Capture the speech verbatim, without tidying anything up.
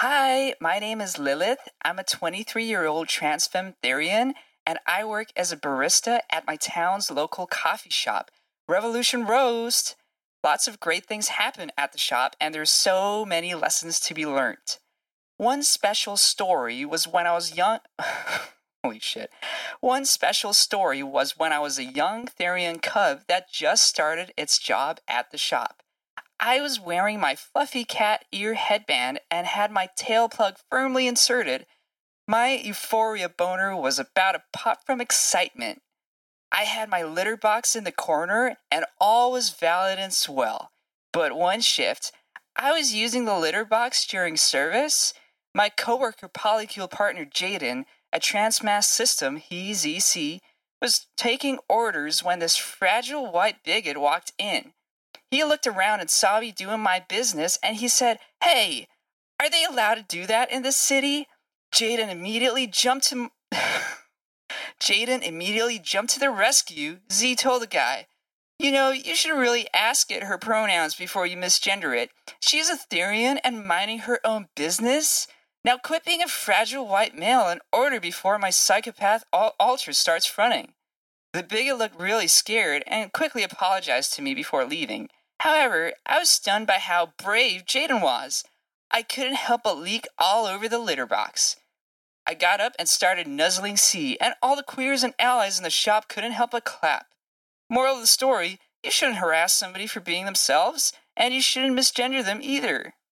Hi, my name is Lilith. I'm a twenty-three year old trans femme Therian, and I work as a barista at my town's local coffee shop, Revolution Roast. Lots of great things happen at the shop, and there's so many lessons to be learned. One special story was when I was young. Holy shit. One special story was when I was a young Therian cub that just started its job at the shop. I was wearing my fluffy cat ear headband and had my tail plug firmly inserted. My euphoria boner was about to pop from excitement. I had my litter box in the corner and all was valid and swell. But one shift, I was using the litter box during service. My coworker polycule partner Jaden, a transmass system, he's E C, was taking orders when this fragile white bigot walked in. He looked around and saw me doing my business, and he said, "Hey, are they allowed to do that in this city?" Jaden immediately jumped to Jaden immediately jumped to the rescue. Z told the guy, "You know, you should really ask it her pronouns before you misgender it. She's a Therian and minding her own business. Now quit being a fragile white male and order before my psychopath al- alter starts fronting." The bigot looked really scared and quickly apologized to me before leaving. However, I was stunned by how brave Jaden was. I couldn't help but leak all over the litter box. I got up and started nuzzling C, and all the queers and allies in the shop couldn't help but clap. Moral of the story, you shouldn't harass somebody for being themselves, and you shouldn't misgender them either.